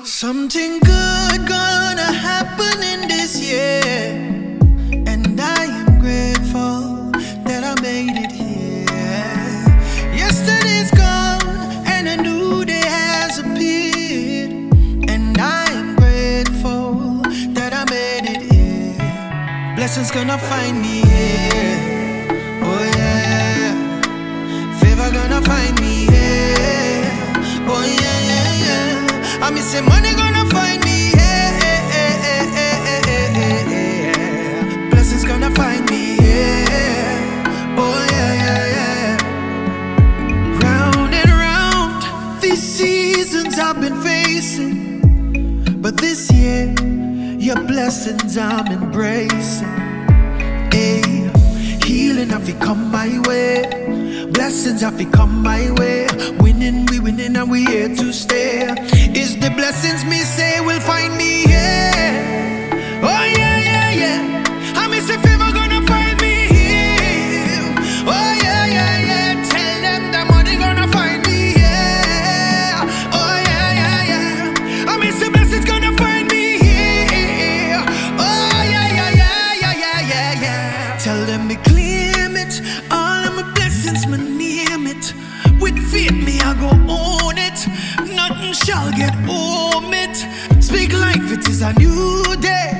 Something good gonna happen in this year, and I am grateful that I made it here. Yesterday's gone and a new day has appeared, and I am grateful that I made it here. Blessings gonna find me here, oh yeah. Favor gonna find me here, oh yeah, yeah, yeah. I miss say money gonna find me, yeah. Blessings gonna find me, yeah. Oh yeah, yeah, yeah. Round and round, these seasons I've been facing, but this year, your blessings I'm embracing. Hey, healing have to come my way, blessings have to come my way. Winning, we winning and we here to stay. Is the blessings me say will find me here? Oh yeah, yeah, yeah. I miss a favor gonna find me here. Oh yeah, yeah, yeah. Tell them the money gonna find me here. Oh yeah, yeah, yeah. I miss the blessings gonna find me here. Oh yeah, yeah, yeah, yeah, yeah, yeah, yeah. Tell them me claim it. All of my blessings, me name it. With faith me I go own it. Nothing shall get home it. Speak life, it is a new day.